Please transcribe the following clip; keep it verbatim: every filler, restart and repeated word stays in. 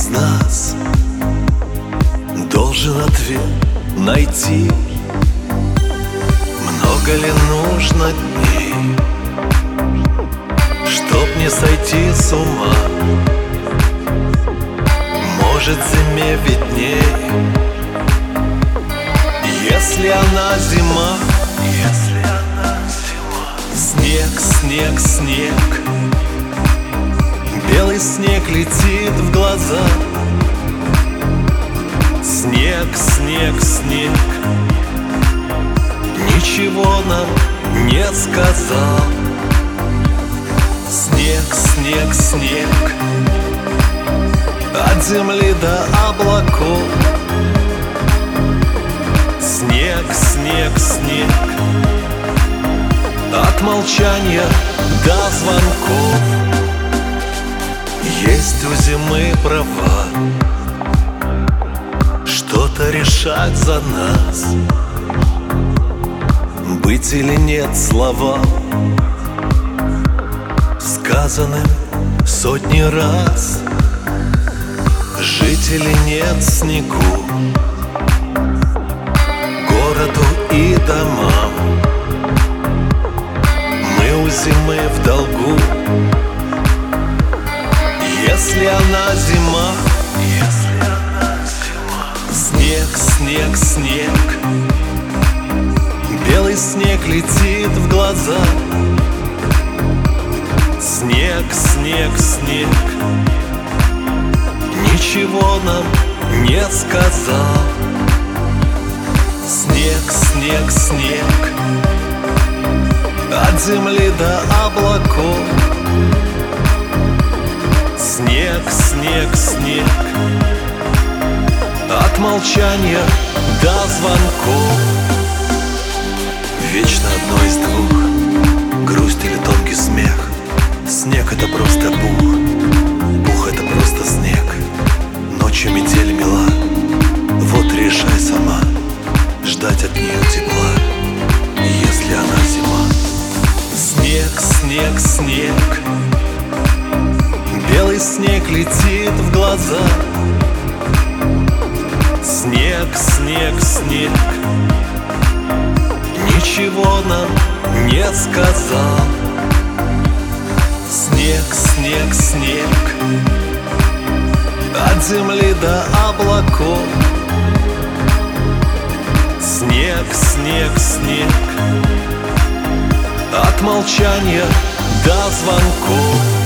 из нас должен ответ найти. Много ли нужно дней, чтоб не сойти с ума? Может, зиме видней, если она зима. Если она зима. Снег, снег, снег, белый снег летит в глаза. Снег, снег, снег, ничего нам не сказал. Снег, снег, снег, от земли до облаков. Снег, снег, снег, от молчания до звонков. Есть у зимы права что-то решать за нас. Быть или нет словам, сказанным сотни раз. Жить или нет снегу, городу и домам. Мы у зимы в долгу, если она зима. Если она зима. Снег, снег, снег, белый снег летит в глаза. Снег, снег, снег, ничего нам не сказал. Снег, снег, снег, от земли до облаков. Снег, снег, снег, от молчания до звонков. Вечно одно из двух, грусть или тонкий смех. Снег — это просто пух, пух — это просто снег. Ночью метель мила, вот решай сама, ждать от нее тепла, если она зима. Снег, снег, снег, белый снег летит в глаза. Снег, снег, снег, ничего нам не сказал. Снег, снег, снег, от земли до облаков. Снег, снег, снег, от молчания до звонков.